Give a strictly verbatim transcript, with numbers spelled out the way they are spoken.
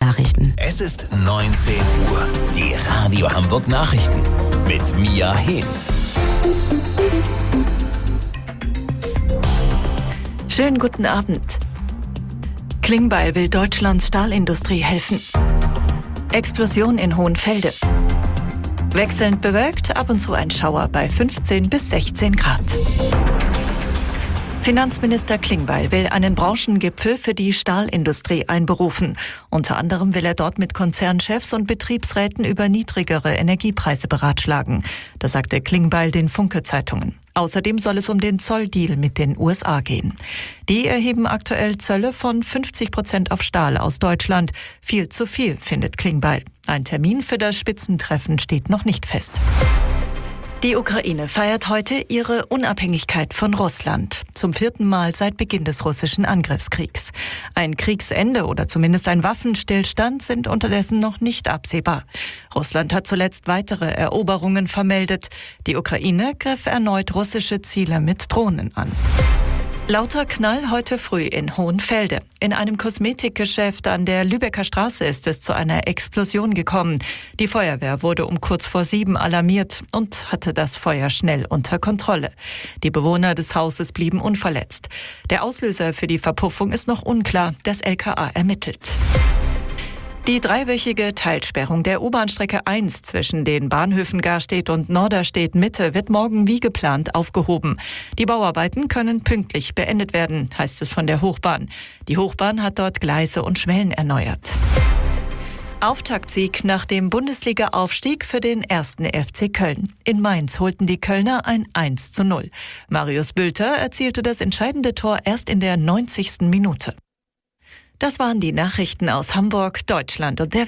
Nachrichten. Es ist neunzehn Uhr. Die Radio Hamburg Nachrichten mit Mia Hehn. Schönen guten Abend. Klingbeil will Deutschlands Stahlindustrie helfen. Explosion in Hohenfelde. Wechselnd bewölkt, ab und zu ein Schauer bei fünfzehn bis sechzehn Grad. Finanzminister Klingbeil will einen Branchengipfel für die Stahlindustrie einberufen. Unter anderem will er dort mit Konzernchefs und Betriebsräten über niedrigere Energiepreise beratschlagen. Das sagte Klingbeil den Funke-Zeitungen. Außerdem soll es um den Zolldeal mit den U S A gehen. Die erheben aktuell Zölle von fünfzig Prozent auf Stahl aus Deutschland. Viel zu viel, findet Klingbeil. Ein Termin für das Spitzentreffen steht noch nicht fest. Die Ukraine feiert heute ihre Unabhängigkeit von Russland. Zum vierten Mal seit Beginn des russischen Angriffskriegs. Ein Kriegsende oder zumindest ein Waffenstillstand sind unterdessen noch nicht absehbar. Russland hat zuletzt weitere Eroberungen vermeldet. Die Ukraine griff erneut russische Ziele mit Drohnen an. Lauter Knall heute früh in Hohenfelde. In einem Kosmetikgeschäft an der Lübecker Straße ist es zu einer Explosion gekommen. Die Feuerwehr wurde um kurz vor sieben alarmiert und hatte das Feuer schnell unter Kontrolle. Die Bewohner des Hauses blieben unverletzt. Der Auslöser für die Verpuffung ist noch unklar. Das L K A ermittelt. Die dreiwöchige Teilsperrung der U-Bahn-Strecke eins zwischen den Bahnhöfen Garstedt und Norderstedt Mitte wird morgen wie geplant aufgehoben. Die Bauarbeiten können pünktlich beendet werden, heißt es von der Hochbahn. Die Hochbahn hat dort Gleise und Schwellen erneuert. Auftaktsieg nach dem Bundesliga-Aufstieg für den ersten F C Köln. In Mainz holten die Kölner ein eins zu null. Marius Bülter erzielte das entscheidende Tor erst in der neunzigsten Minute. Das waren die Nachrichten aus Hamburg, Deutschland und der